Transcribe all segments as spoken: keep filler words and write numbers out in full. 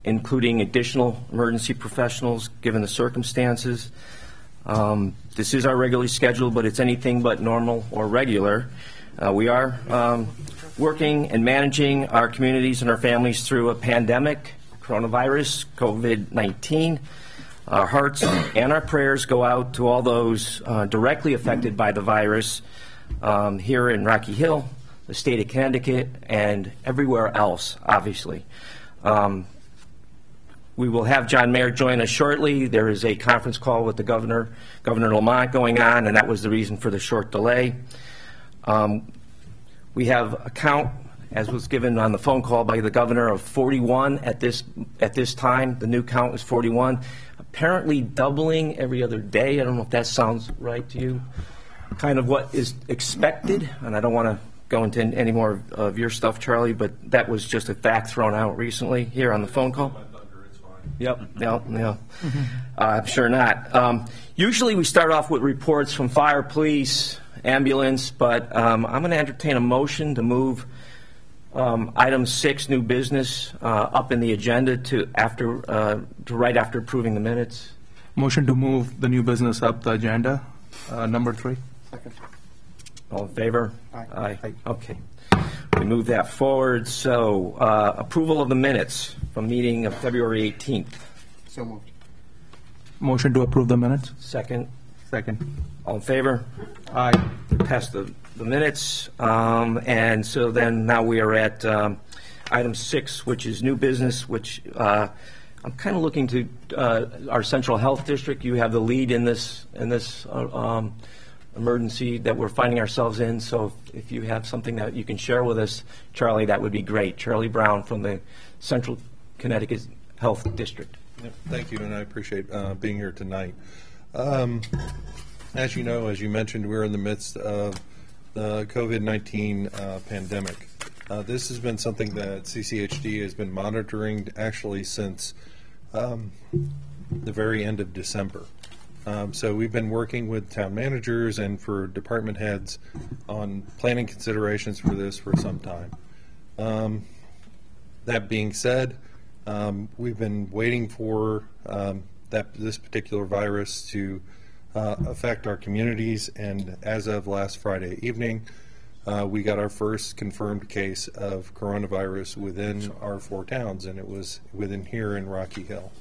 including additional emergency professionals given the circumstances. Um, this is our regularly scheduled, but it's anything but normal or regular. Uh, we are um, working and managing our communities and our families through a pandemic, coronavirus, COVID nineteen. Our hearts and our prayers go out to all those uh, directly affected by the virus um, here in Rocky Hill, the state of Connecticut, and everywhere else, obviously. Um, we will have John Mayer join us shortly. There is a conference call with the governor, Governor Lamont, going on, and that was the reason for the short delay. Um, we have a count, as was given on the phone call by the governor, of forty-one at this at this time. The new count is forty-one, apparently doubling every other day. I don't know if that sounds right to you. Kind of what is expected, and I don't want to go into any more of your stuff, Charlie, but that was just a fact thrown out recently here on the phone call. Yep, no, no, mm-hmm. uh, I'm sure not. Um, usually we start off with reports from fire, police, ambulance, but um, I'm going to entertain a motion to move um, item six, new business, uh, up in the agenda to after uh, to right after approving the minutes. Motion to move the new business up the agenda, uh, number three. Second. All in favor? Aye. Aye. Aye. Okay. We move that forward. So, uh, approval of the minutes from meeting of February eighteenth. So moved. Motion to approve the minutes. Second. Second. All in favor? Aye. Pass the, the minutes. Um, and so then now we are at um, item six, which is new business, which uh, I'm kind of looking to uh, our Central Health District. You have the lead in this in this uh, um, emergency that we're finding ourselves in. So if you have something that you can share with us, Charlie, that would be great. Charlie Brown from the Central Connecticut Health District. Yep, thank you, and I appreciate uh, being here tonight. Um, as you know, as you mentioned, we're in the midst of the COVID nineteen uh, pandemic. Uh, this has been something that C C H D has been monitoring actually since um, the very end of December. Um, so we've been working with town managers and for department heads on planning considerations for this for some time. Um, that being said, um, we've been waiting for um, that this particular virus to uh, affect our communities, and as of last Friday evening, uh, we got our first confirmed case of coronavirus within our four towns, and it was within here in Rocky Hill.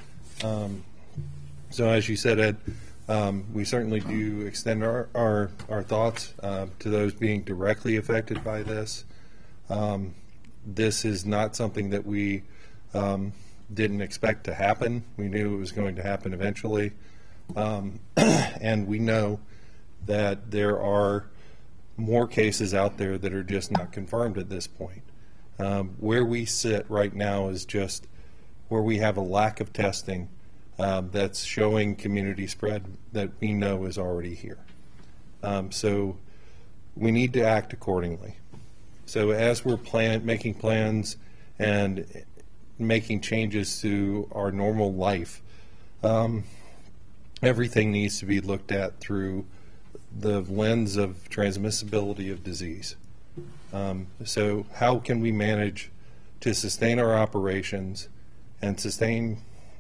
Um, So as you said, Ed, um, we certainly do extend our, our, our thoughts uh, to those being directly affected by this. Um, this is not something that we um, didn't expect to happen. We knew it was going to happen eventually. Um, and we know that there are more cases out there that are just not confirmed at this point. Um, where we sit right now is just where we have a lack of testing Um, that's showing community spread that we know is already here. Um, so we need to act accordingly. So as we're plan making plans and making changes to our normal life, um, everything needs to be looked at through the lens of transmissibility of disease. Um, so how can we manage to sustain our operations and sustain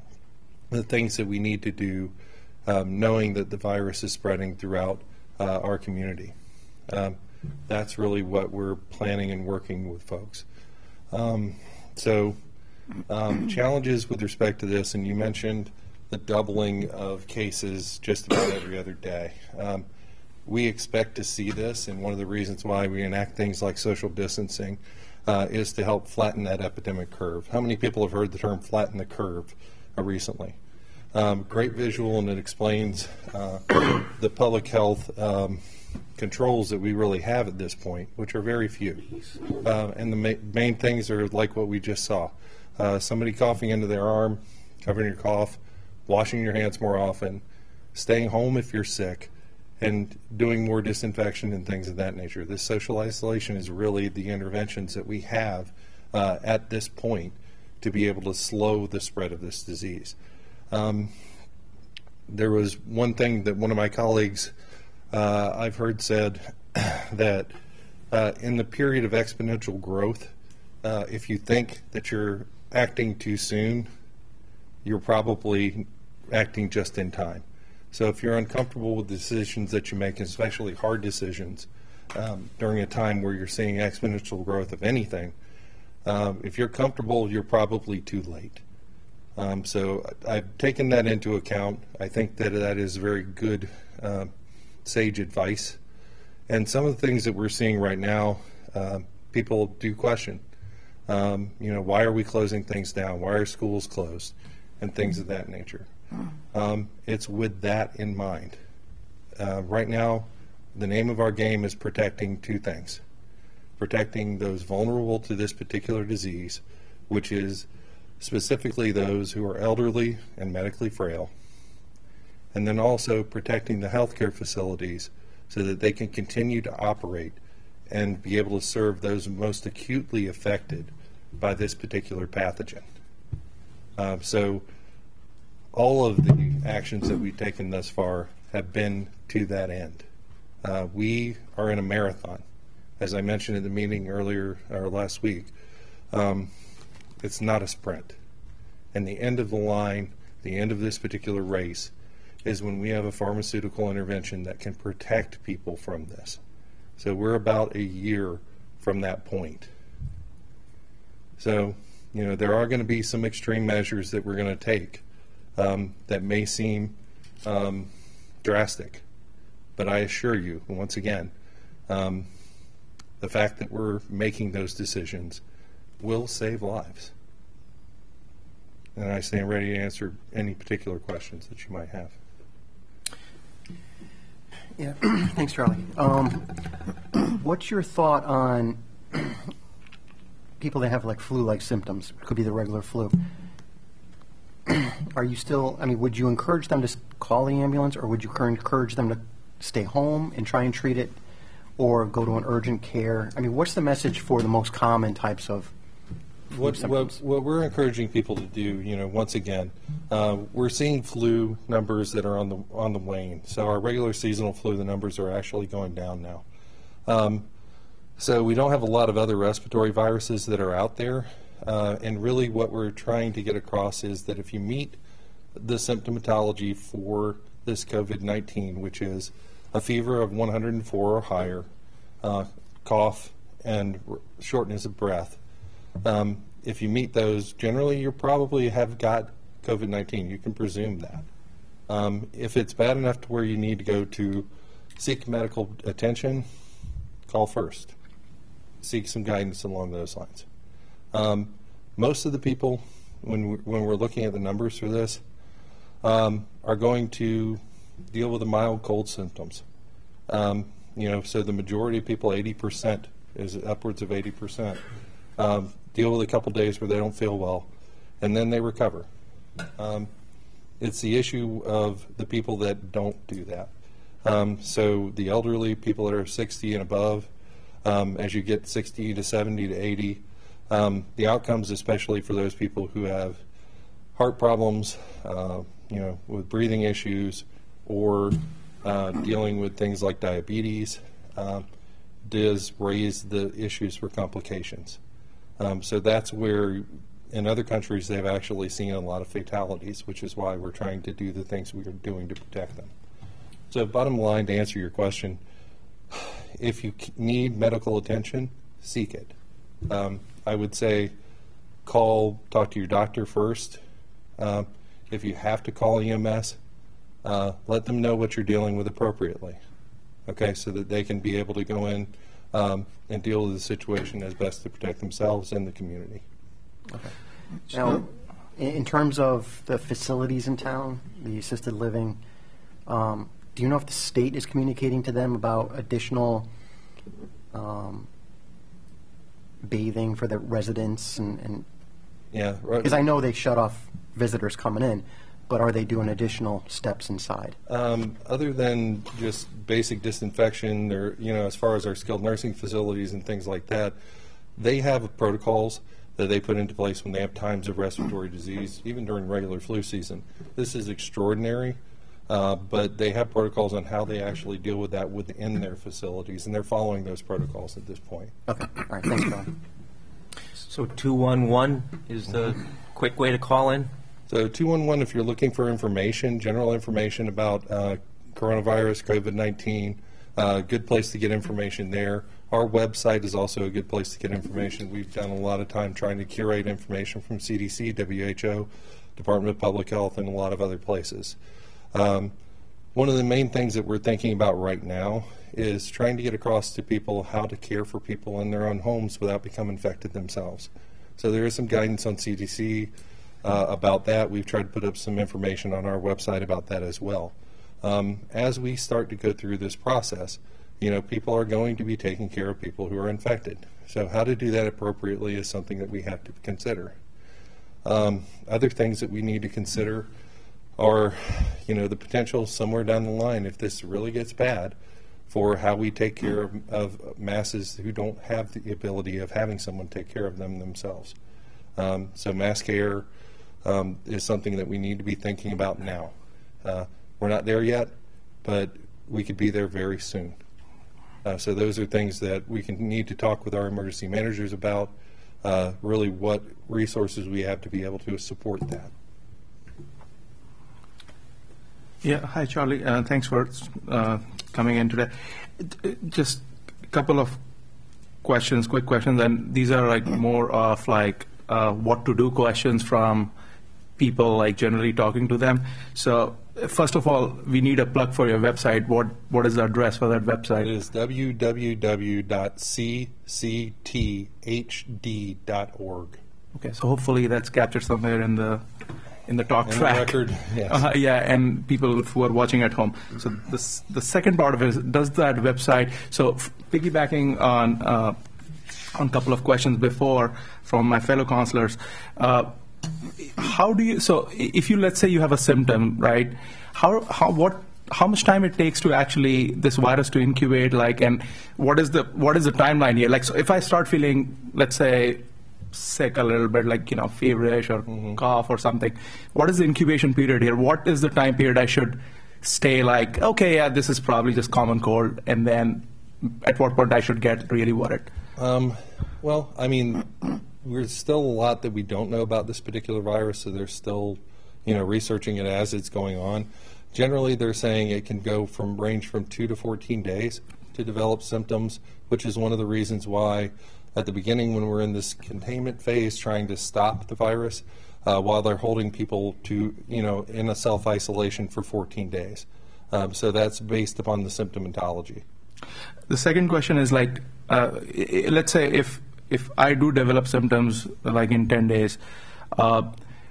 the things that we need to do, um, knowing that the virus is spreading throughout uh, our community. Um, that's really what we're planning and working with folks. Um, so um, challenges with respect to this, and you mentioned the doubling of cases just about every other day. Um, we expect to see this, and one of the reasons why we enact things like social distancing uh, is to help flatten that epidemic curve. How many people have heard the term flatten the curve uh, recently? Um, great visual, and it explains uh, the public health um, controls that we really have at this point, which are very few. Uh, and the ma main things are like what we just saw. Uh, somebody coughing into their arm, covering your cough, washing your hands more often, staying home if you're sick, and doing more disinfection and things of that nature. This social isolation is really the interventions that we have uh, at this point to be able to slow the spread of this disease. Um, there was one thing that one of my colleagues uh, I've heard said that uh, in the period of exponential growth, uh, if you think that you're acting too soon, you're probably acting just in time. So if you're uncomfortable with the decisions that you make, especially hard decisions, um, during a time where you're seeing exponential growth of anything, um, if you're comfortable, you're probably too late. Um, so I've taken that into account. I think that that is very good, uh, sage advice. And some of the things that we're seeing right now, uh, people do question. Um, you know, why are we closing things down? Why are schools closed? And things of that nature. Um, it's with that in mind. Uh, right now, the name of our game is protecting two things. Protecting those vulnerable to this particular disease, which is specifically those who are elderly and medically frail. And then also protecting the healthcare facilities so that they can continue to operate and be able to serve those most acutely affected by this particular pathogen. Uh, so all of the actions that we've taken thus far have been to that end. Uh, we are in a marathon. As I mentioned in the meeting earlier, or last week, um, it's not a sprint. And the end of the line, the end of this particular race, is when we have a pharmaceutical intervention that can protect people from this. So we're about a year from that point. So, you know, there are going to be some extreme measures that we're going to take um, that may seem um, drastic. But I assure you, once again, um, the fact that we're making those decisions will save lives. And I stand ready to answer any particular questions that you might have. Yeah, thanks, Charlie. Um, what's your thought on people that have like flu-like symptoms? It could be the regular flu. Are you still, I mean, would you encourage them to s- call the ambulance, or would you cur- encourage them to stay home and try and treat it, or go to an urgent care? I mean, what's the message for the most common types of flu What, what, symptoms? what we're encouraging people to do, you know, once again, uh, we're seeing flu numbers that are on the on the wane. So our regular seasonal flu, the numbers are actually going down now. Um, so we don't have a lot of other respiratory viruses that are out there. Uh, and really what we're trying to get across is that if you meet the symptomatology for this COVID nineteen, which is a fever of one hundred four or higher, uh, cough, and r- shortness of breath, Um, if you meet those, generally you probably have got COVID nineteen. You can presume that. Um, if it's bad enough to where you need to go to seek medical attention, call first. Seek some guidance along those lines. Um, most of the people, when we're, when we're looking at the numbers for this, um, are going to deal with the mild cold symptoms. Um, you know, so the majority of people, eighty percent, is upwards of eighty percent. Um, deal with a couple days where they don't feel well, and then they recover. Um, it's the issue of the people that don't do that. Um, so the elderly, people that are sixty and above, um, as you get sixty to seventy to eighty, um, the outcomes, especially for those people who have heart problems, uh, you know, with breathing issues, or uh, dealing with things like diabetes, um, does raise the issues for complications. Um, so that's where, in other countries, they've actually seen a lot of fatalities, which is why we're trying to do the things we are doing to protect them. So bottom line, to answer your question, if you c- need medical attention, seek it. Um, I would say call, talk to your doctor first. Um, if you have to call E M S, uh, let them know what you're dealing with appropriately, okay, so that they can be able to go in um, and deal with the situation as best to protect themselves and the community. Now, in, in terms of the facilities in town, the assisted living, um, do you know if the state is communicating to them about additional um, bathing for the residents? And, and Yeah, right. because I know they shut off visitors coming in, but are they doing additional steps inside? Um, other than just basic disinfection, or, you know, as far as our skilled nursing facilities and things like that, they have protocols that they put into place when they have times of respiratory disease, even during regular flu season. This is extraordinary, uh, but they have protocols on how they actually deal with that within their facilities, and they're following those protocols at this point. Okay, all right, thanks, John. So two one one is the quick way to call in? So two one one, if you're looking for information, general information about uh, coronavirus, COVID nineteen, uh, good place to get information there. Our website is also a good place to get information. We've done a lot of time trying to curate information from C D C, W H O, Department of Public Health, and a lot of other places. Um, one of the main things that we're thinking about right now is trying to get across to people how to care for people in their own homes without becoming infected themselves. So there is some guidance on C D C uh, about that. We've tried to put up some information on our website about that as well. Um, as we start to go through this process, you know, people are going to be taking care of people who are infected. So how to do that appropriately is something that we have to consider. Um, other things that we need to consider are, you know, the potential somewhere down the line, if this really gets bad, for how we take care of, of masses who don't have the ability of having someone take care of them themselves. Um, so mass care um, is something that we need to be thinking about now. Uh, we're not there yet, but we could be there very soon. Uh, so those are things that we can need to talk with our emergency managers about, uh, really what resources we have to be able to support that. Yeah, hi, Charlie. Uh, thanks for uh, coming in today. Just a couple of questions, quick questions, and these are like more of like uh, what to do questions from people, like generally talking to them. So first of all, we need a plug for your website. What What is the address for that website? It is w w w dot c c t h d dot org. Okay, so hopefully that's captured somewhere in the in the talk In the track. record, yes. Uh, yeah, and people who are watching at home. So this, the second part of it is, does that website, so f- piggybacking on uh, on a couple of questions before from my fellow counselors, uh, how do you, so if you, let's say you have a symptom, right, how, how, what, how much time it takes to actually, this virus to incubate, like, and what is the, what is the timeline here? Like, so if I start feeling, let's say, sick a little bit, like, you know, feverish or mm-hmm. cough or something, what is the incubation period here? What is the time period I should stay like, okay, yeah, this is probably just common cold, and then at what point I should get really worried? Um, well, I mean, there's still a lot that we don't know about this particular virus, so they're still, you know, researching it as it's going on. Generally, they're saying it can go from range from two to fourteen days to develop symptoms, which is one of the reasons why at the beginning, when we're in this containment phase trying to stop the virus, uh, while they're holding people to, you know, in a self-isolation for fourteen days. Um, so that's based upon the symptomatology. The second question is like, uh, i- let's say if if I do develop symptoms like in ten days, uh,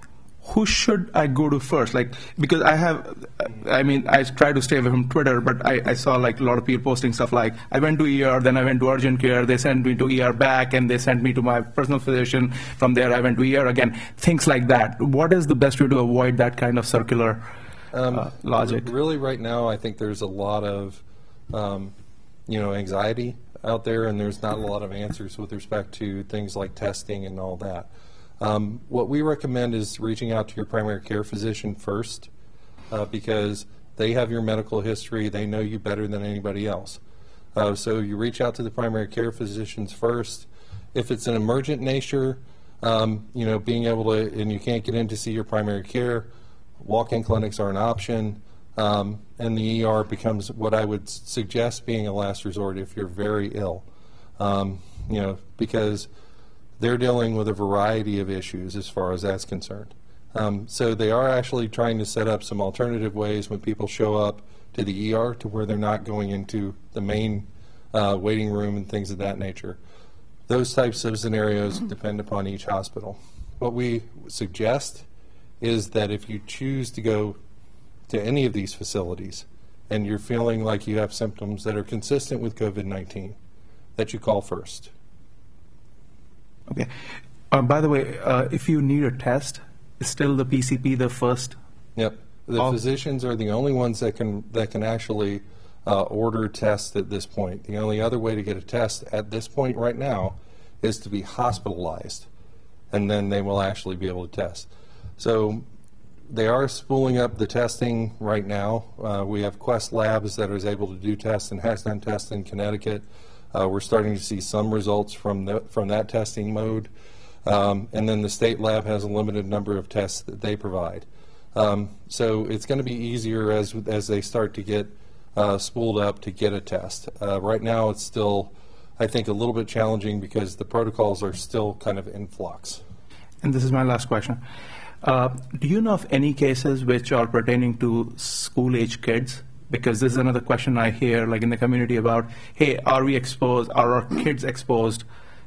who should I go to first? Like, because I have, I mean, I try to stay away from Twitter, but I, I saw like a lot of people posting stuff like, I went to E R, then I went to urgent care, they sent me to E R back, and they sent me to my personal physician. From there, I went to E R again. Things like that. What is the best way to avoid that kind of circular Um, uh, logic? r- Really, right now, I think there's a lot of, um, you know, anxiety out there, and there's not a lot of answers with respect to things like testing and all that. Um, what we recommend is reaching out to your primary care physician first, uh, because they have your medical history. They know you better than anybody else. Uh, so you reach out to the primary care physicians first. If it's an emergent nature, um, you know, being able to, and you can't get in to see your primary care, walk-in clinics are an option, um, and the E R becomes what I would s- suggest being a last resort if you're very ill, um, you know, because they're dealing with a variety of issues as far as that's concerned. Um, so they are actually trying to set up some alternative ways when people show up to the E R to where they're not going into the main uh, waiting room and things of that nature. Those types of scenarios depend upon each hospital. What we suggest is that if you choose to go to any of these facilities and you're feeling like you have symptoms that are consistent with COVID nineteen, that you call first. Okay. Uh, by the way, uh, if you need a test, is still the P C P the first? Yep. The Oh. physicians are the only ones that can that can actually uh, order tests at this point. The only other way to get a test at this point right now is to be hospitalized, and then they will actually be able to test. So they are spooling up the testing right now. Uh, we have Quest Labs that is able to do tests and has done tests in Connecticut. Uh, we're starting to see some results from the, from that testing mode. Um, and then the state lab has a limited number of tests that they provide. Um, so it's going to be easier as, as they start to get uh, spooled up to get a test. Uh, right now it's still, I think, a little bit challenging because the protocols are still kind of in flux. And this is my last question. Uh, do you know of any cases which are pertaining to school-age kids? Because this is another question I hear, like in the community, about, hey, are we exposed, are our kids exposed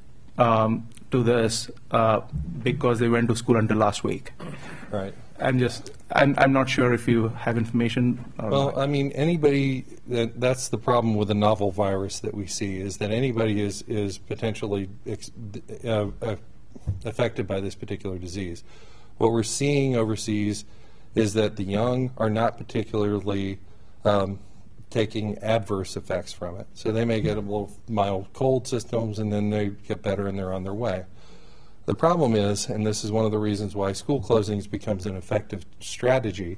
um, to this uh, because they went to school until last week? Right. I'm just, I'm, I'm not sure if you have information. Or Well, not. I mean, anybody, that, that's the problem with the novel virus that we see, is that anybody is, is potentially ex, uh, uh, affected by this particular disease. What we're seeing overseas is that the young are not particularly um, taking adverse effects from it. So they may get a little mild cold symptoms and then they get better and they're on their way. The problem is, and this is one of the reasons why school closings becomes an effective strategy,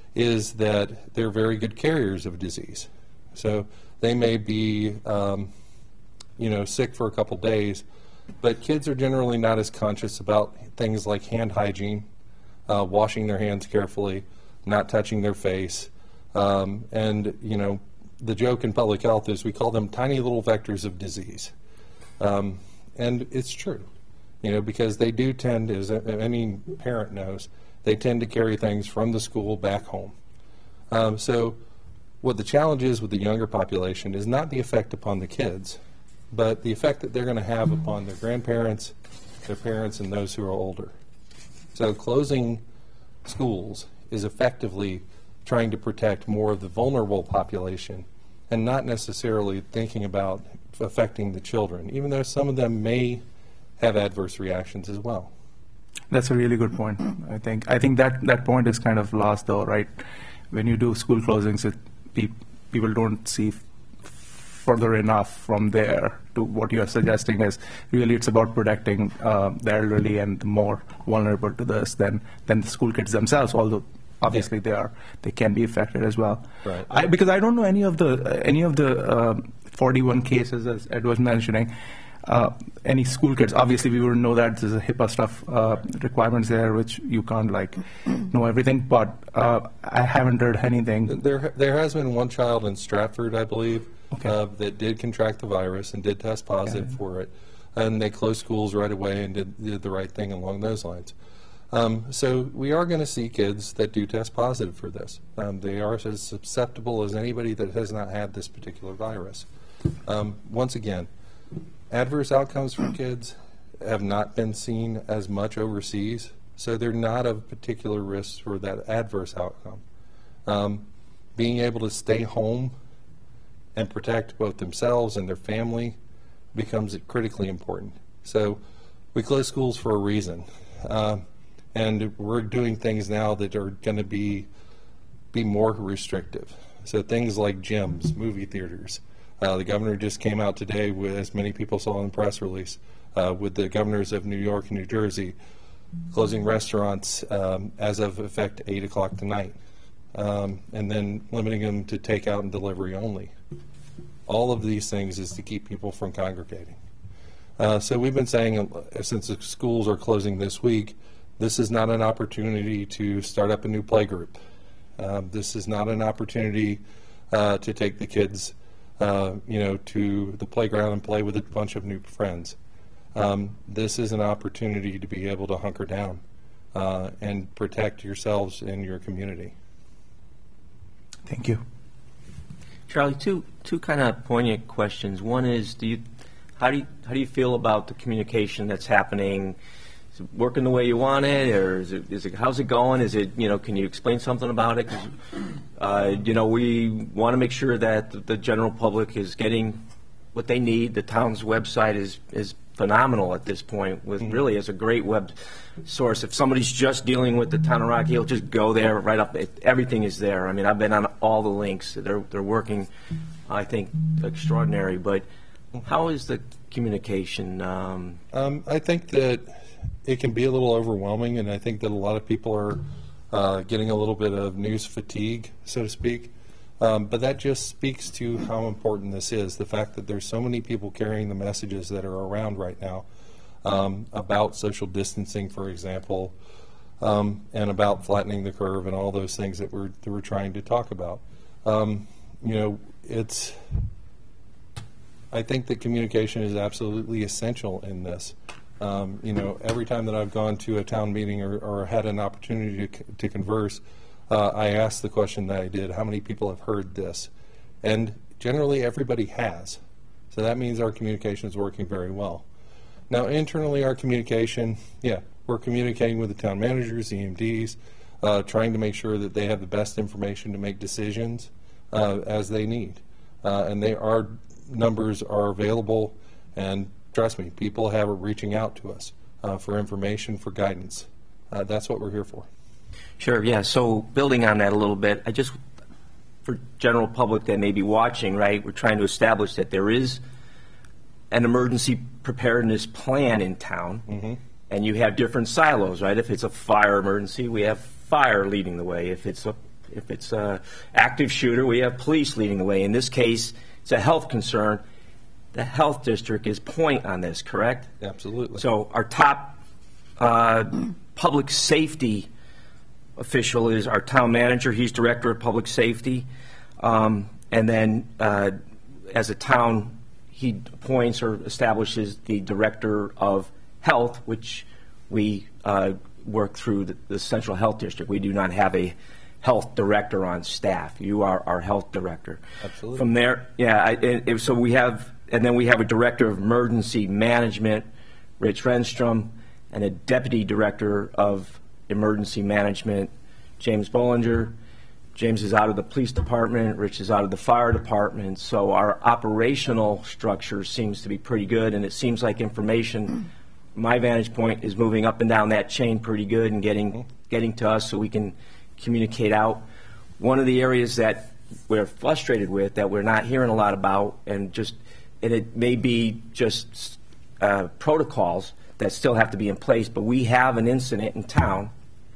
is that they're very good carriers of disease. So they may be, um, you know, sick for a couple days, but kids are generally not as conscious about things like hand hygiene, uh, washing their hands carefully, not touching their face, um, and, you know, the joke in public health is we call them tiny little vectors of disease. Um, and it's true. You know, because they do tend, as any parent knows, they tend to carry things from the school back home. Um, so what the challenge is with the younger population is not the effect upon the kids, but the effect that they're going to have upon their grandparents, their parents, and those who are older. So closing schools is effectively trying to protect more of the vulnerable population and not necessarily thinking about affecting the children, even though some of them may have adverse reactions as well. That's a really good point. I think I think that, that point is kind of lost, though, right? When you do school closings, it, pe people don't see f further enough from there to what you are suggesting is really it's about protecting uh, the elderly and the more vulnerable to this than, than the school kids themselves, although obviously they are they can be affected as well. Right. I, because I don't know any of the uh, any of the uh, forty-one cases, as Ed was mentioning. Uh, any school kids, obviously we wouldn't know that there's a HIPAA stuff uh, requirements there, which you can't like know everything, but uh, I haven't heard anything. There, there has been one child in Stratford, I believe, Okay. uh, that did contract the virus and did test positive Okay. for it, and they closed schools right away and did, did the right thing along those lines. Um, so we are going to see kids that do test positive for this. Um, they are as susceptible as anybody that has not had this particular virus. Um, once again, adverse outcomes for kids have not been seen as much overseas, so they're not of particular risk for that adverse outcome. Um, being able to stay home and protect both themselves and their family becomes critically important. So we close schools for a reason, uh, and we're doing things now that are going to be be more restrictive. So things like gyms, movie theaters. Uh, the governor just came out today, with, as many people saw in the press release, uh, with the governors of New York and New Jersey closing restaurants um, as of effect eight o'clock tonight, um, and then limiting them to takeout and delivery only. All of these things is to keep people from congregating. Uh, so we've been saying, uh, since the schools are closing this week, this is not an opportunity to start up a new playgroup. Um, this is not an opportunity uh, to take the kids Uh, you know, to the playground and play with a bunch of new friends. Um, this is an opportunity to be able to hunker down uh, and protect yourselves and your community. Thank you. Charlie, two two kind of poignant questions. One is, do you how do you how do you feel about the communication that's happening? Is it working the way you want it, or is it is it how's it going? Is it you know can you explain something about it? 'Cause, uh, you know we want to make sure that the, the general public is getting what they need. The town's website is is phenomenal at this point. With really is a great web source. If somebody's just dealing with the town of Rock Hill, just go there right up. It, everything is there. I mean, I've been on all the links. They're they're working, I think, extraordinary. But how is the communication? Um, Um, I think that it can be a little overwhelming, and I think that a lot of people are uh, getting a little bit of news fatigue, so to speak. Um, but that just speaks to how important this is, the fact that there's so many people carrying the messages that are around right now. um, about social distancing, for example, um, and about flattening the curve and all those things that we're, that we're trying to talk about. Um, you know, it's, I think that communication is absolutely essential in this. Um, you know, every time that I've gone to a town meeting or, or had an opportunity to, to converse, uh, I asked the question that I did, how many people have heard this? And generally everybody has. So that means our communication is working very well. Now, internally, our communication, yeah, we're communicating with the town managers, E M Ds, uh, trying to make sure that they have the best information to make decisions uh, as they need. Uh, and they are, numbers are available, and trust me, people have are reaching out to us uh, for information, for guidance. Uh, that's what we're here for. Sure, yeah. So building on that a little bit, I just, for general public that may be watching, right, we're trying to establish that there is an emergency preparedness plan in town, mm-hmm. and you have different silos, right? If it's a fire emergency, we have fire leading the way. If it's a if it's a active shooter, we have police leading the way. In this case, it's a health concern. The health district is point on this, correct? Absolutely. So our top uh, public safety official is our town manager. He's director of public safety. Um, and then uh, as a town, he appoints or establishes the director of health, which we uh, work through the, the central health district. We do not have a health director on staff. You are our health director. Absolutely. From there, yeah, I, and, so we have, and then we have a director of emergency management, Rich Renstrom, and a deputy director of emergency management, James Bollinger. James is out of the police department, Rich is out of the fire department, so our operational structure seems to be pretty good, and it seems like information, my vantage point, is moving up and down that chain pretty good and getting getting to us so we can communicate out. One of the areas that we're frustrated with, that we're not hearing a lot about, and just and it may be just uh, protocols that still have to be in place, but we have an incident in town.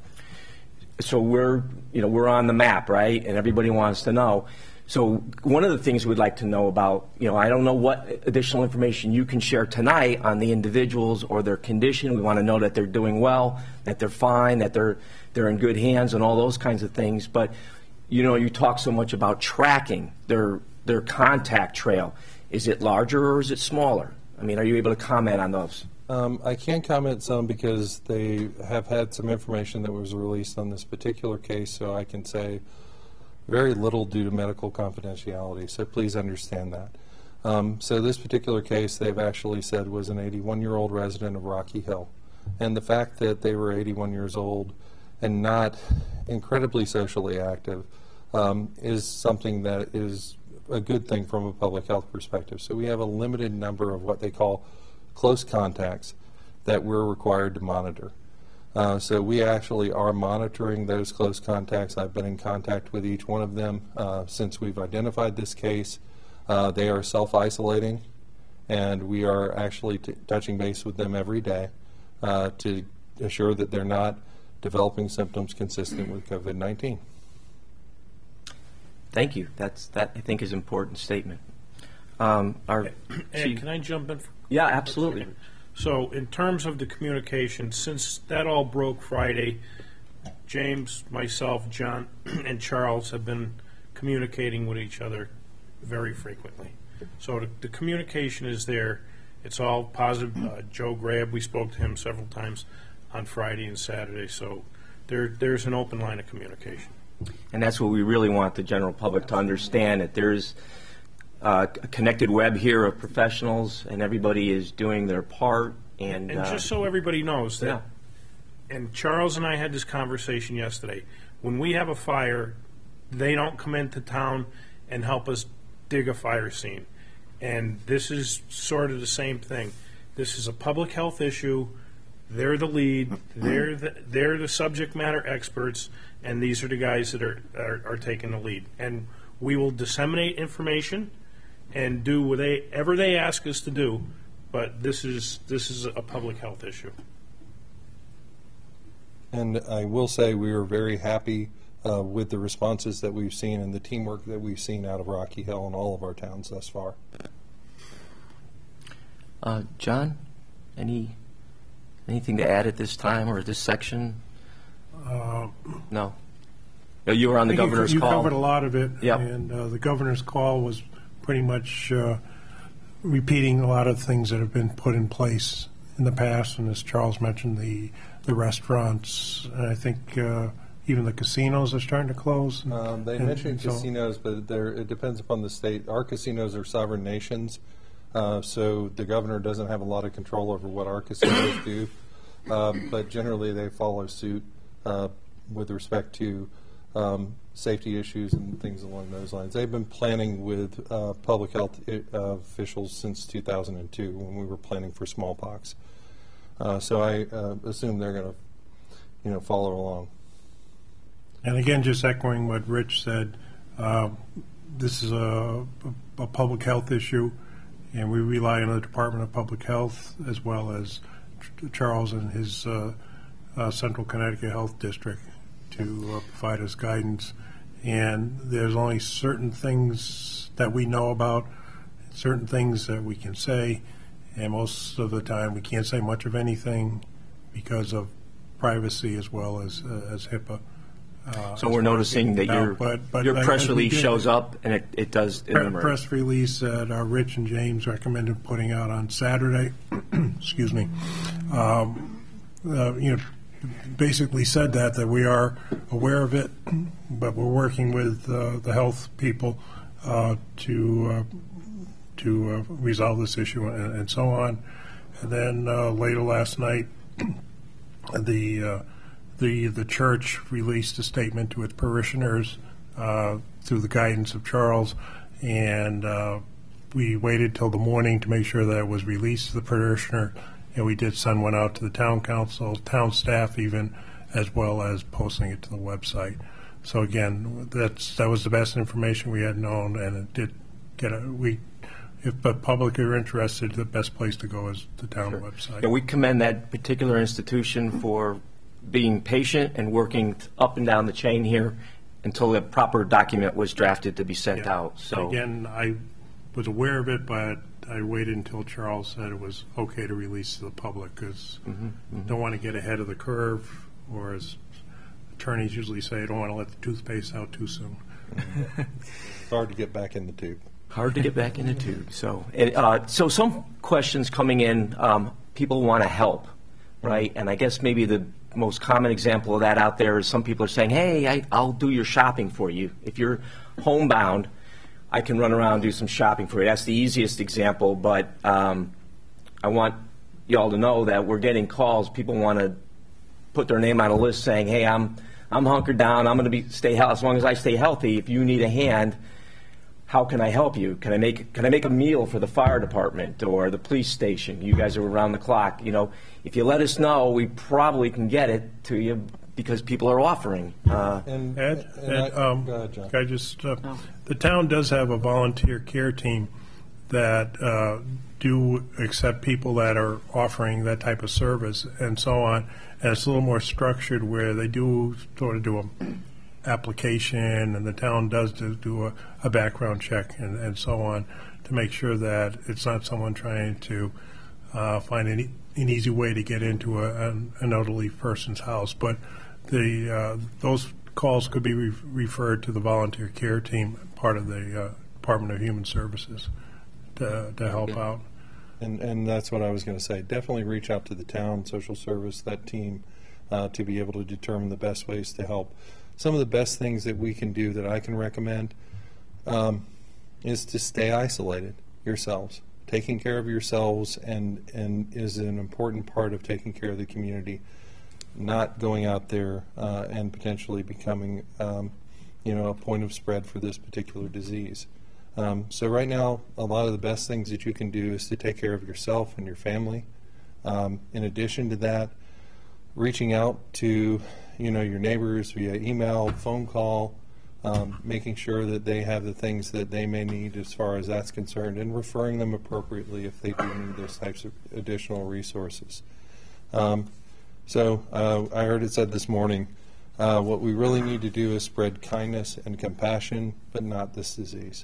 So we're, you know, we're on the map, right? And everybody wants to know. So one of the things we'd like to know about, you know, I don't know what additional information you can share tonight on the individuals or their condition. We want to know that they're doing well, that they're fine, that they're they're in good hands, and all those kinds of things. But you know, you talk so much about tracking their their contact trail. Is it larger or is it smaller? I mean, are you able to comment on those? Um, I can comment some because they have had some information that was released on this particular case, so I can say very little due to medical confidentiality, so please understand that. Um, so this particular case, they've actually said was an eighty-one-year-old resident of Rocky Hill. And the fact that they were eighty-one years old and not incredibly socially active um, is something that is a good thing from a public health perspective. So we have a limited number of what they call close contacts that we're required to monitor. Uh, so we actually are monitoring those close contacts. I've been in contact with each one of them uh, since we've identified this case. Uh, they are self-isolating, and we are actually t touching base with them every day uh, to assure that they're not developing symptoms consistent with COVID nineteen. Thank you. That's, that I think is an important statement. Um, our Ed, chief- can I jump in? For Yeah, absolutely. So in terms of the communication, since that all broke Friday, James, myself, John, and Charles have been communicating with each other very frequently. So the, the communication is there. It's all positive. Uh, Joe Grab, we spoke to him several times on Friday and Saturday. So there, there's an open line of communication. And that's what we really want the general public to understand, that there's Uh, a connected web here of professionals, and everybody is doing their part. And, And uh, just so everybody knows that, yeah. and Charles and I had this conversation yesterday, when we have a fire, they don't come into town and help us dig a fire scene. And this is sort of the same thing. This is a public health issue. They're the lead. They're the, they're the subject matter experts, and these are the guys that are, are, are taking the lead. And we will disseminate information and do whatever they ask us to do, but this is this is a public health issue. And I will say we are very happy uh, with the responses that we've seen and the teamwork that we've seen out of Rocky Hill and all of our towns thus far. Uh, John, any Anything to add at this time or at this section? Uh, No? No, you were on the I think you- governor's You call. covered a lot of it. Yep. And uh, the governor's call was pretty much uh, repeating a lot of things that have been put in place in the past. And as Charles mentioned, the, the restaurants, and I think uh, even the casinos are starting to close. Um, They And mentioned so- casinos, but there, it depends upon the state. Our casinos are sovereign nations, uh, so the governor doesn't have a lot of control over what our casinos do. Um, But generally, they follow suit uh, with respect to um, safety issues and things along those lines. They've been planning with uh, public health uh, officials since two thousand two, when we were planning for smallpox. Uh, So I uh, assume they're going to, you know, follow along. And again, just echoing what Rich said, uh, this is a, a public health issue, and we rely on the Department of Public Health as well as Ch- Charles and his uh, uh, Central Connecticut Health District to uh, provide us guidance. And there's only certain things that we know about, certain things that we can say, and most of the time we can't say much of anything because of privacy as well as uh, as HIPAA. Uh, So as we're far as noticing that getting it your, out. But- but your like- press as we release did- shows up and it, it does Pre- enumerate. Press release that uh, Rich and James recommended putting out on Saturday, excuse me, um, uh, you know, basically said that, that we are aware of it, but we're working with uh, the health people uh, to uh, to uh, resolve this issue and, and so on. And then uh, later last night, the uh, the the church released a statement to its parishioners uh, through the guidance of Charles, and uh, we waited till the morning to make sure that it was released to the parishioner, and we did send one out to the town council, town staff even, as well as posting it to the website. So again, that's that was the best information we had known, and it did get a we. If the public are interested, the best place to go is the town website. Yeah, we commend that particular institution for being patient and working up and down the chain here until the proper document was drafted to be sent Yeah. out. So Again, I was aware of it, but I waited until Charles said it was okay to release to the public, because don't want to get ahead of the curve, or as attorneys usually say, don't want to let the toothpaste out too soon. It's hard to get back in the tube. hard to get back in the tube. So, and, uh, so some questions coming in, um, people want to help, right? And I guess maybe the most common example of that out there is some people are saying, hey, I, I'll do your shopping for you. If you're homebound, I can run around and do some shopping for you. That's the easiest example, but um, I want you all to know that we're getting calls. People want to put their name on a list saying, hey, I'm I'm hunkered down. I'm going to be stay healthy. As long as I stay healthy, if you need a hand, how can I help you? Can I make can I make a meal for the fire department or the police station? You guys are around the clock. You know, if you let us know, we probably can get it to you because people are offering. Uh, And, Ed, and Ed, I- um, go ahead, John. can I just, uh, the town does have a volunteer care team that uh, do accept people that are offering that type of service and so on. And it's a little more structured where they do sort of do a application, and the town does do, do a, a background check and, and so on to make sure that it's not someone trying to uh, find an, e- an easy way to get into a, an, an elderly person's house. But the uh, those calls could be re- referred to the volunteer care team, part of the uh, Department of Human Services, to, to help out. And, and that's what I was going to say. Definitely reach out to the town social service, that team, uh, to be able to determine the best ways to help. Some of the best things that we can do that I can recommend um, is to stay isolated yourselves. Taking care of yourselves and, and is an important part of taking care of the community. Not going out there uh, and potentially becoming, um, you know, a point of spread for this particular disease. Um, so right now, a lot of the best things that you can do is to take care of yourself and your family. Um, in addition to that, reaching out to, you know, your neighbors via email, phone call, um, making sure that they have the things that they may need as far as that's concerned, and referring them appropriately if they do need those types of additional resources. Um, so uh, I heard it said this morning, uh, what we really need to do is spread kindness and compassion, but not this disease.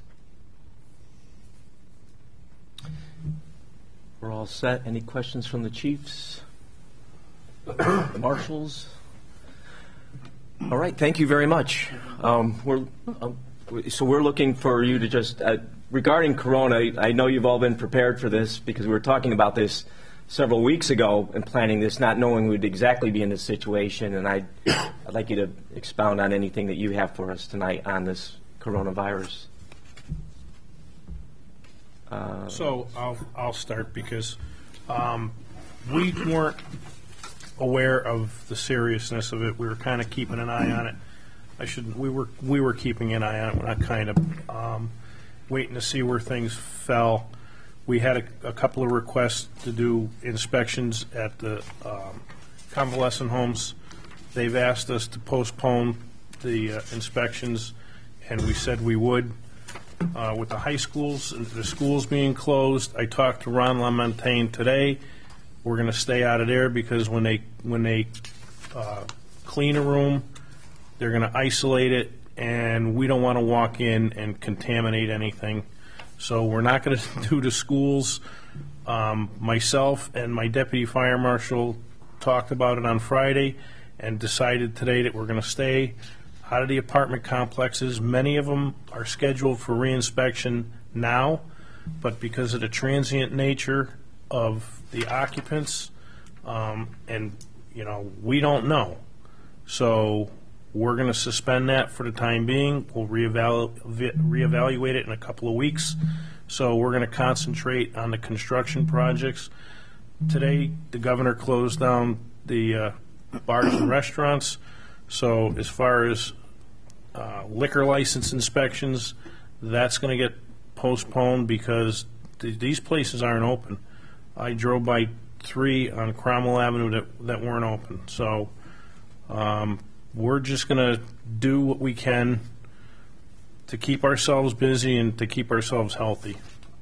we're all set. Any questions from the chiefs? The marshals? All right, thank you very much. Um, we're, um, so we're looking for you to just, uh, regarding Corona, I know you've all been prepared for this because we were talking about this several weeks ago and planning this, not knowing we'd exactly be in this situation, and I'd, I'd like you to expound on anything that you have for us tonight on this coronavirus. Uh, So I'll, I'll start because um, we weren't aware of the seriousness of it. We were kind of keeping an eye on it. I should. We were we were keeping an eye on it. We're not kind of um, waiting to see where things fell. We had a, a couple of requests to do inspections at the um, convalescent homes. They've asked us to postpone the uh, inspections, and we said we would. Uh, with the high schools, the schools being closed, I talked to Ron LaMontagne today. We're going to stay out of there because when they when they uh, clean a room, they're going to isolate it, and we don't want to walk in and contaminate anything. So we're not going to do the schools. Um, myself and my deputy fire marshal talked about it on Friday and decided today that we're going to stay out of the apartment complexes. Many of them are scheduled for reinspection now, but because of the transient nature of the occupants, um, and, you know, we don't know. So we're going to suspend that for the time being. We'll reevalu- reevaluate it in a couple of weeks. So we're going to concentrate on the construction projects. Today, the governor closed down the uh, bars and restaurants. So as far as uh, liquor license inspections, that's going to get postponed because th- these places aren't open. I drove by three on Cromwell Avenue that, that weren't open. So um, we're just going to do what we can to keep ourselves busy and to keep ourselves healthy.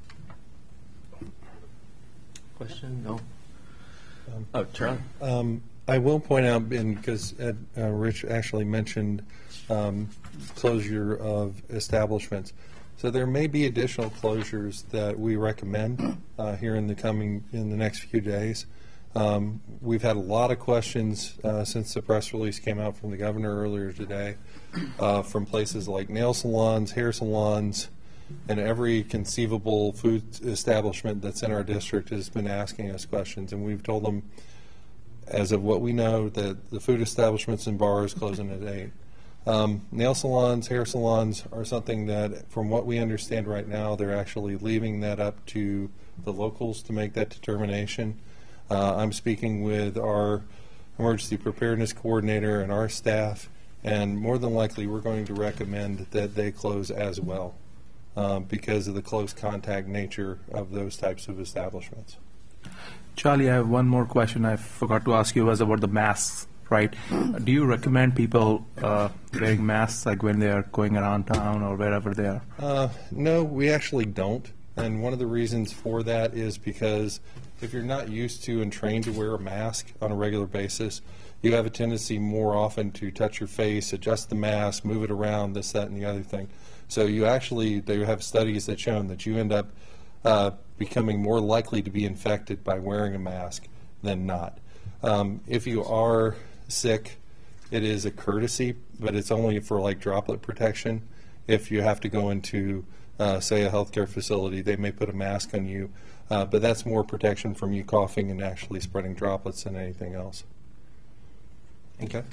Question? No. Um, oh, Charlie. Um, I will point out, because uh, Rich actually mentioned um, closure of establishments. So there may be additional closures that we recommend uh, here in the coming, in the next few days. Um, we've had a lot of questions uh, since the press release came out from the governor earlier today uh, from places like nail salons, hair salons, and every conceivable food establishment that's in our district has been asking us questions, and we've told them, as of what we know, that the food establishments and bars closing at eight. Um, nail salons, hair salons are something that, from what we understand right now, they're actually leaving that up to the locals to make that determination. Uh, I'm speaking with our emergency preparedness coordinator and our staff, and more than likely we're going to recommend that they close as well um, because of the close contact nature of those types of establishments. Charlie, I have one more question I forgot to ask you was about the masks, right? Do you recommend people uh, wearing masks like when they are going around town or wherever they are? Uh, no, we actually don't. And one of the reasons for that is because if you're not used to and trained to wear a mask on a regular basis, you have a tendency more often to touch your face, adjust the mask, move it around, this, that, and the other thing. So you actually, they have studies that show that you end up uh, becoming more likely to be infected by wearing a mask than not. Um, if you are sick, it is a courtesy, but it's only for like droplet protection. If you have to go into, uh, say, a healthcare facility, they may put a mask on you, uh, but that's more protection from you coughing and actually spreading droplets than anything else. Okay.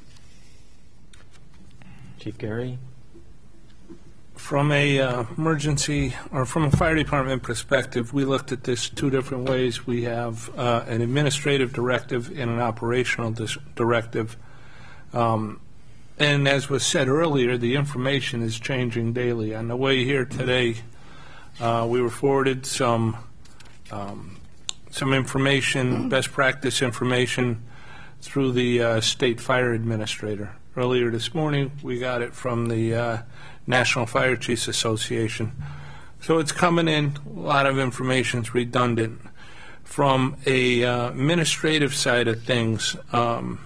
Chief Gary? From a uh, emergency or from a fire department perspective, we looked at this two different ways. We have uh, an administrative directive and an operational dis- directive. Um, and as was said earlier, the information is changing daily. On the way here today, uh, we were forwarded some um, some information, best practice information, through the uh, state fire administrator. Earlier this morning, we got it from the uh, National Fire Chiefs Association. So it's coming in, a lot of information is redundant. From a uh, administrative side of things, um,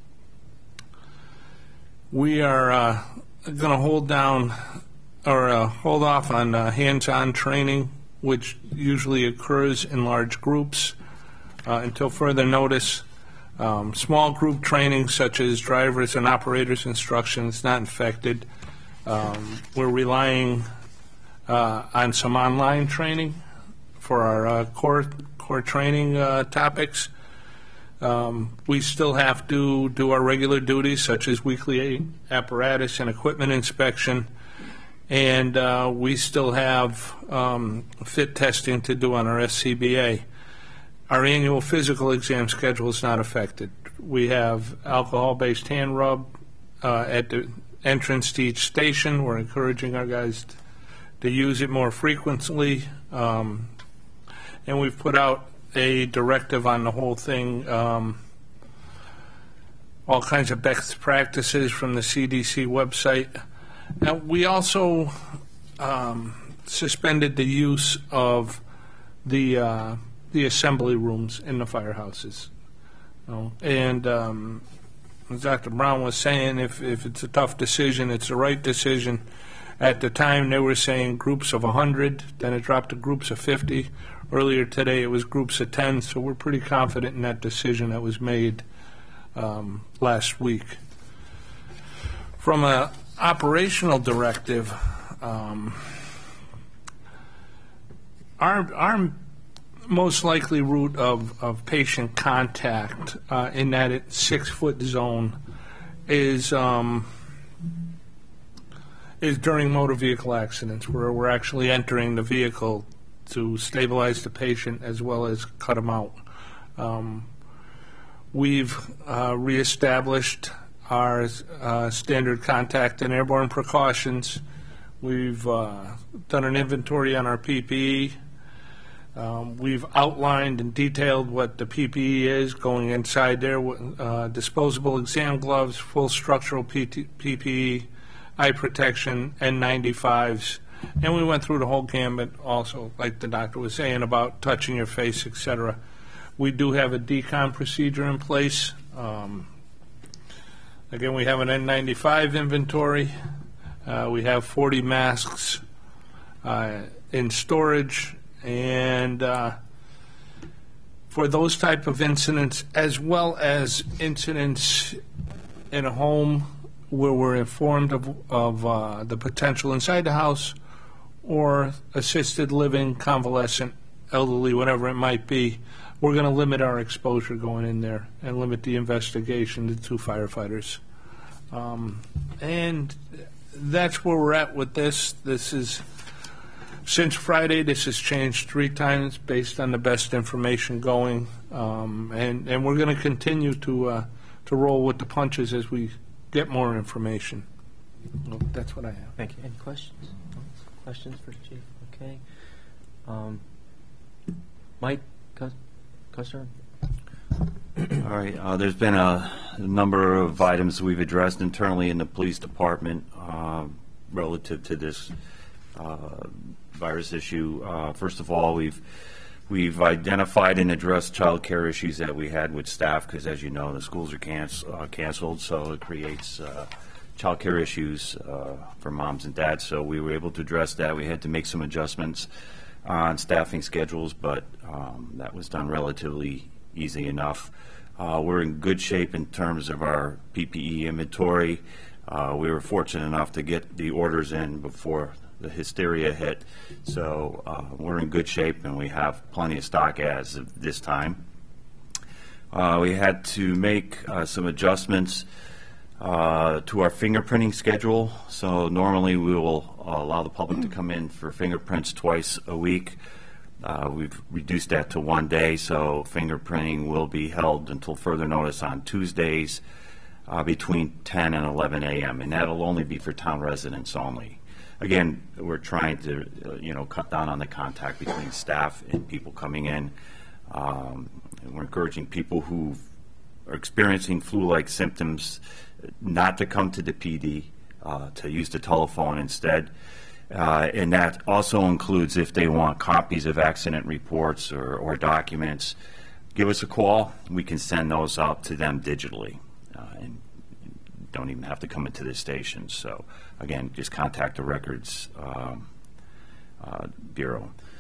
we are uh, going to hold down or uh, hold off on uh, hands-on training, which usually occurs in large groups uh, until further notice. Um, Small group training such as drivers and operators instruction is not infected. Um, We're relying uh, on some online training for our uh, core, core training uh, topics. Um, We still have to do our regular duties such as weekly apparatus and equipment inspection. And uh, we still have um, fit testing to do on our S C B A. Our annual physical exam schedule is not affected. We have alcohol-based hand rub uh, at the entrance to each station. We're encouraging our guys t- to use it more frequently. Um, and we've put out a directive on the whole thing, um, all kinds of best practices from the C D C website. Now, we also um, suspended the use of the uh, the assembly rooms in the firehouses. You know, and um, as Doctor Brown was saying, if, if it's a tough decision, it's the right decision. At the time, they were saying groups of one hundred, then it dropped to groups of fifty. Earlier today, it was groups of ten, so we're pretty confident in that decision that was made um, last week. From a operational directive, um, our, our most likely route of, of patient contact uh, in that six-foot zone is um, is during motor vehicle accidents, where we're actually entering the vehicle to stabilize the patient as well as cut them out. Um, we've uh, reestablished our uh, standard contact and airborne precautions. We've uh, done an inventory on our P P E. Um, we've outlined and detailed what the P P E is going inside there, uh, disposable exam gloves, full structural P P E, eye protection, N ninety-fives. And we went through the whole gambit also, like the doctor was saying, about touching your face, et cetera. We do have a decon procedure in place. Um, Again, we have an N ninety-five inventory. Uh, we have forty masks uh, in storage. And uh, for those type of incidents, as well as incidents in a home where we're informed of, of uh, the potential inside the house, or assisted living, convalescent, elderly, whatever it might be, we're going to limit our exposure going in there and limit the investigation to two firefighters. Um, and that's where we're at with this. This is, since Friday, this has changed three times based on the best information going. Um, and, and we're going to continue to, uh, to roll with the punches as we get more information. Well, that's what I have. Thank you. Any questions? Questions for Chief? Okay. Um, Mike, Custer? All right. Uh, there's been a, a number of items we've addressed internally in the police department uh, relative to this uh, virus issue. Uh, first of all, we've we've identified and addressed child care issues that we had with staff, because, as you know, the schools are canc- uh, canceled, so it creates uh, child care issues uh, for moms and dads. So we were able to address that. We had to make some adjustments on staffing schedules, but um, that was done relatively easy enough. Uh, we're in good shape in terms of our P P E inventory. Uh, we were fortunate enough to get the orders in before the hysteria hit, so uh, we're in good shape, and we have plenty of stock as of this time. Uh, we had to make uh, some adjustments uh, to our fingerprinting schedule. So normally we will uh, allow the public to come in for fingerprints twice a week. Uh, we've reduced that to one day, so fingerprinting will be held until further notice on Tuesdays uh, between ten and eleven a m, and that'll only be for town residents only. Again, we're trying to, uh, you know, cut down on the contact between staff and people coming in. Um, and we're encouraging people who are experiencing flu-like symptoms not to come to the P D, uh, to use the telephone instead. Uh, and that also includes if they want copies of accident reports or, or documents, give us a call. We can send those out to them digitally, uh, and don't even have to come into the station. So again, just contact the Records um, uh, Bureau.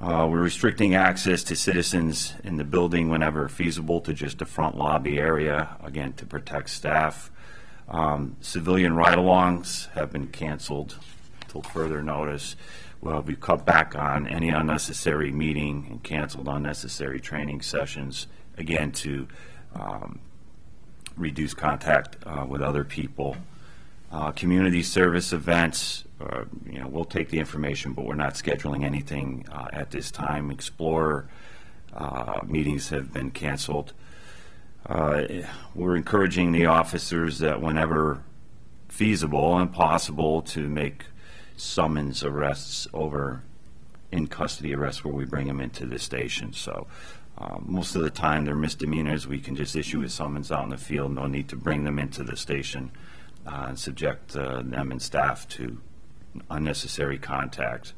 Uh, We're restricting access to citizens in the building whenever feasible to just the front lobby area, again, to protect staff. Um, Civilian ride-alongs have been canceled until further notice. Well, we've cut back on any unnecessary meeting and canceled unnecessary training sessions, again, to um, reduce contact uh, with other people. Uh, Community service events, uh, you know, we'll take the information, but we're not scheduling anything uh, at this time. Explorer uh, meetings have been canceled. Uh, We're encouraging the officers that whenever feasible and possible to make summons arrests over in custody arrests where we bring them into the station. So uh, most of the time they're misdemeanors. We can just issue a summons out in the field. No need to bring them into the station uh, and subject uh, them and staff to unnecessary contact.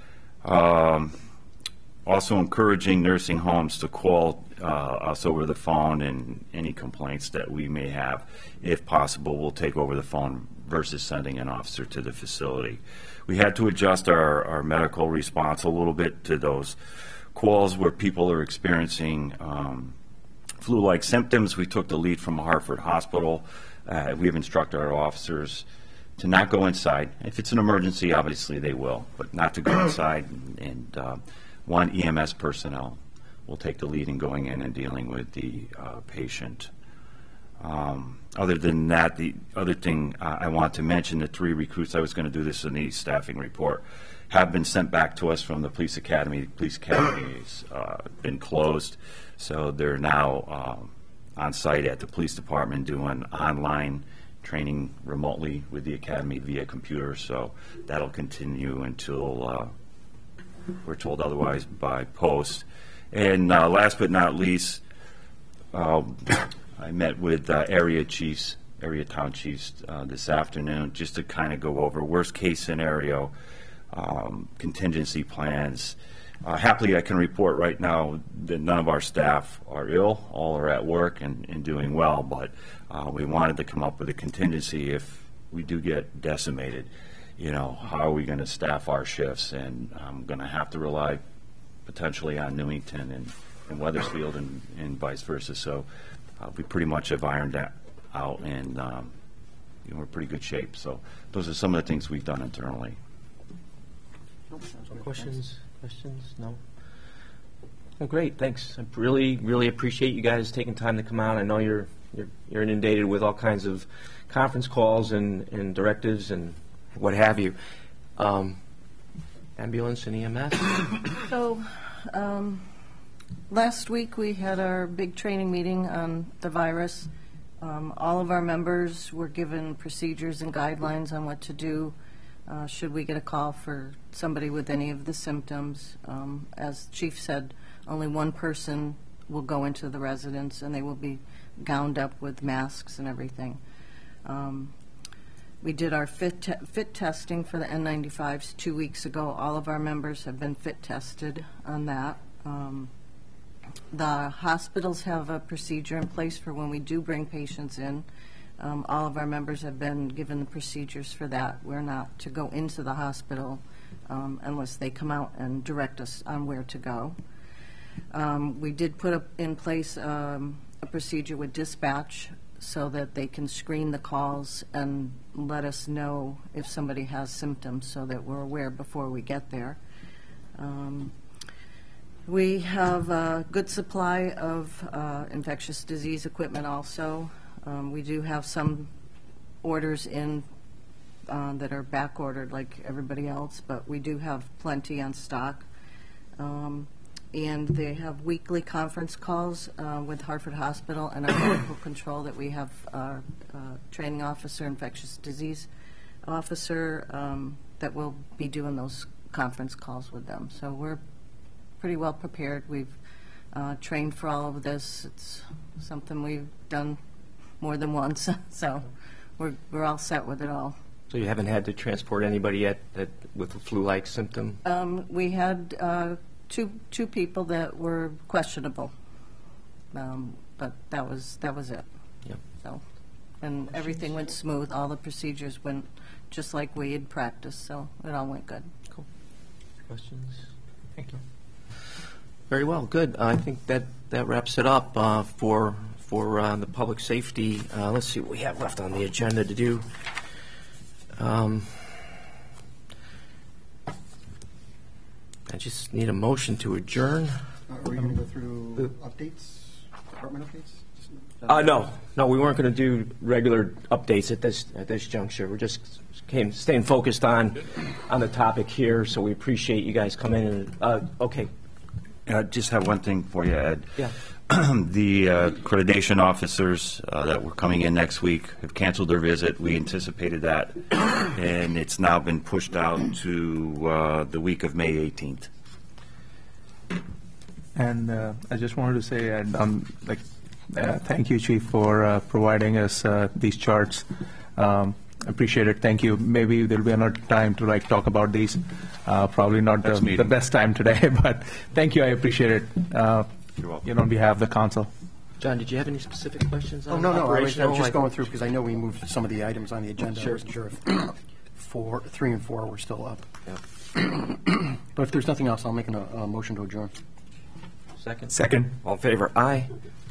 Um, also encouraging nursing homes to call uh, us over the phone and any complaints that we may have. If possible, we'll take over the phone versus sending an officer to the facility. We had to adjust our, our medical response a little bit to those calls where people are experiencing um, flu-like symptoms. We took the lead from Hartford Hospital. Uh, we have instructed our officers to not go inside. If it's an emergency, obviously they will, but not to go inside. And, and uh, one E M S personnel will take the lead in going in and dealing with the uh, patient. Um, other than that, the other thing uh, I want to mention, the three recruits, I was going to do this in the staffing report, have been sent back to us from the police academy. The police academy has uh, been closed, so they're now um, on site at the police department doing online training remotely with the academy via computer. So that'll continue until uh, we're told otherwise by post. And uh, last but not least, uh, I met with uh, area chiefs, area town chiefs uh, this afternoon just to kind of go over worst case scenario, um, contingency plans. Uh, happily, I can report right now that none of our staff are ill. All are at work and, and doing well, but uh, we wanted to come up with a contingency if we do get decimated. You know, how are we going to staff our shifts? And I'm going to have to rely potentially on Newington and, and Weathersfield and, and vice versa. So uh, we pretty much have ironed that out, and um, you know, we're in pretty good shape. So those are some of the things we've done internally. Questions? Questions? No? Well, great, thanks. I really, really appreciate you guys taking time to come out. I know you're you're, you're inundated with all kinds of conference calls and, and directives and what have you. Um, ambulance and E M S? So, um, last week we had our big training meeting on the virus. Um, all of our members were given procedures and guidelines on what to do Uh, should we get a call for somebody with any of the symptoms. Um, as Chief said, only one person will go into the residence, and they will be gowned up with masks and everything. Um, we did our fit, te- fit testing for the N ninety-fives two weeks ago. All of our members have been fit tested on that. Um, the hospitals have a procedure in place for when we do bring patients in. Um, all of our members have been given the procedures for that. We're not to go into the hospital um, unless they come out and direct us on where to go. Um, we did put up in place um, a procedure with dispatch so that they can screen the calls and let us know if somebody has symptoms so that we're aware before we get there. Um, we have a good supply of uh, infectious disease equipment also. Um, we do have some orders in uh, that are back ordered like everybody else, but we do have plenty on stock. Um, and they have weekly conference calls uh, with Hartford Hospital and our medical control that we have our uh, training officer, infectious disease officer um, that will be doing those conference calls with them. So we're pretty well prepared. We've uh, trained for all of this. It's something we've done more than once, so we're we're all set with it all. So you haven't had to transport anybody yet that with a flu-like symptom? Um, we had uh, two two people that were questionable, um, but that was that was it. Yep. So, and everything went smooth. All the procedures went just like we had practiced, so it all went good. Cool. Questions? Thank you. Very well, good. I think that, that wraps it up uh, for, for uh, the public safety. Uh, Let's see what we have left on the agenda to do. Um, I just need a motion to adjourn. Are we going to go through updates, department updates? Uh, no, no, we weren't going to do regular updates at this, at this juncture. We're just came, staying focused on, on the topic here, so we appreciate you guys coming in. Uh, okay. I just have one thing for you, Ed. Yeah. The uh, accreditation officers uh, that were coming in next week have canceled their visit. We anticipated that, and it's now been pushed out to uh, the week of May eighteenth. And uh, I just wanted to say, and um, like, uh, thank you, Chief, for uh, providing us uh, these charts. Um, appreciate it. Thank you. Maybe there'll be another time to like talk about these. Uh, probably not the, the best time today, but thank you. I appreciate it. Uh, You're welcome. You know, on behalf of the council. John, did you have any specific questions Oh, on no, no, I was, I operational? was just I- going through, because I know we moved some of the items on the agenda. I Sure. wasn't sure if four, three and four were still up. Yeah. But if there's nothing else, I'll make an, a motion to adjourn. Second? Second. All in favor? Aye.